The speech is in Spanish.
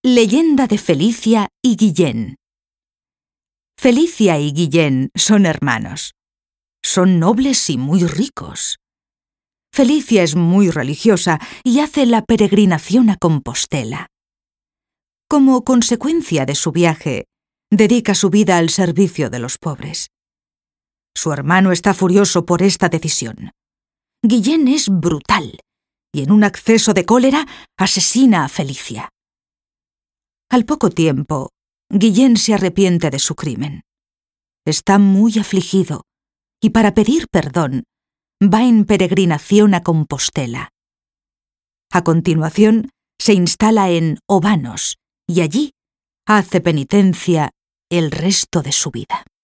Leyenda de Felicia y Guillén. Felicia y Guillén son hermanos. Son nobles y muy ricos. Felicia es muy religiosa y hace la peregrinación a Compostela. Como consecuencia de su viaje, dedica su vida al servicio de los pobres. Su hermano está furioso por esta decisión. Guillén es brutal y, en un acceso de cólera, asesina a Felicia. Al poco tiempo, Guillén se arrepiente de su crimen. Está muy afligido y, para pedir perdón, va en peregrinación a Compostela. A continuación, se instala en Obanos y allí hace penitencia el resto de su vida.